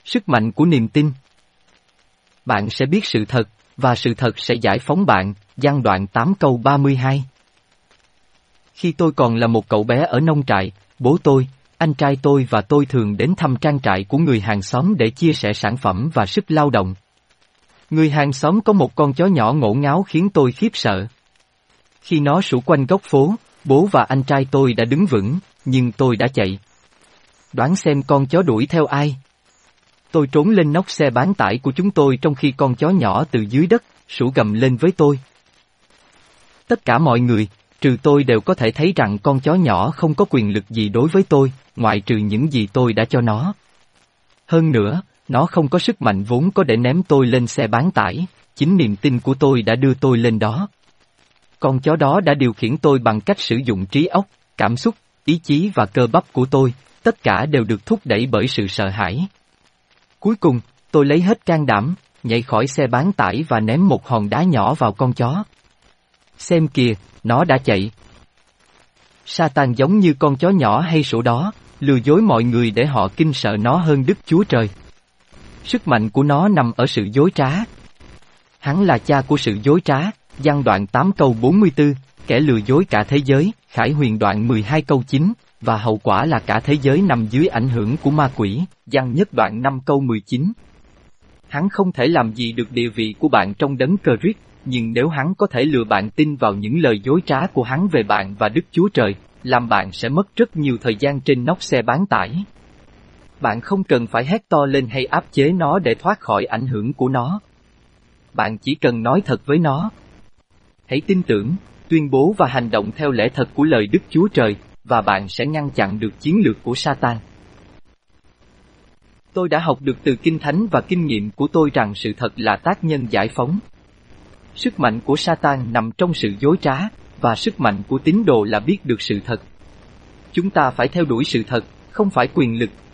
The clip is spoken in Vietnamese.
Sức mạnh của niềm tin. Bạn sẽ biết sự thật, và sự thật sẽ giải phóng bạn. Giăng đoạn 8 câu 32. Khi tôi còn là một cậu bé ở nông trại, bố tôi, anh trai tôi và tôi thường đến thăm trang trại của người hàng xóm để chia sẻ sản phẩm và sức lao động. Người hàng xóm có một con chó nhỏ ngổ ngáo khiến tôi khiếp sợ. Khi nó sủa quanh góc phố, bố và anh trai tôi đã đứng vững, nhưng tôi đã chạy. Đoán xem con chó đuổi theo ai? Tôi trốn lên nóc xe bán tải của chúng tôi trong khi con chó nhỏ từ dưới đất, sủa gầm lên với tôi. Tất cả mọi người, trừ tôi đều có thể thấy rằng con chó nhỏ không có quyền lực gì đối với tôi, ngoại trừ những gì tôi đã cho nó. Hơn nữa, nó không có sức mạnh vốn có để ném tôi lên xe bán tải, chính niềm tin của tôi đã đưa tôi lên đó. Con chó đó đã điều khiển tôi bằng cách sử dụng trí óc, cảm xúc, ý chí và cơ bắp của tôi, tất cả đều được thúc đẩy bởi sự sợ hãi. Cuối cùng, tôi lấy hết can đảm, nhảy khỏi xe bán tải và ném một hòn đá nhỏ vào con chó. Xem kìa, nó đã chạy. Satan giống như con chó nhỏ hay sủa đó, lừa dối mọi người để họ kinh sợ nó hơn Đức Chúa Trời. Sức mạnh của nó nằm ở sự dối trá. Hắn là cha của sự dối trá, Giăng đoạn 8 câu 44, kẻ lừa dối cả thế giới, Khải Huyền đoạn 12 câu 9, và hậu quả là cả thế giới nằm dưới ảnh hưởng của ma quỷ, Giăng nhất đoạn 5 câu 19. Hắn không thể làm gì được địa vị của bạn trong đấng Christ, nhưng nếu hắn có thể lừa bạn tin vào những lời dối trá của hắn về bạn và Đức Chúa Trời, làm bạn sẽ mất rất nhiều thời gian trên nóc xe bán tải. Bạn không cần phải hét to lên hay áp chế nó để thoát khỏi ảnh hưởng của nó. Bạn chỉ cần nói thật với nó. Hãy tin tưởng, tuyên bố và hành động theo lẽ thật của lời Đức Chúa Trời, và bạn sẽ ngăn chặn được chiến lược của Satan. Tôi đã học được từ Kinh Thánh và kinh nghiệm của tôi rằng sự thật là tác nhân giải phóng. Sức mạnh của Satan nằm trong sự dối trá, và sức mạnh của tín đồ là biết được sự thật. Chúng ta phải theo đuổi sự thật, không phải quyền lực,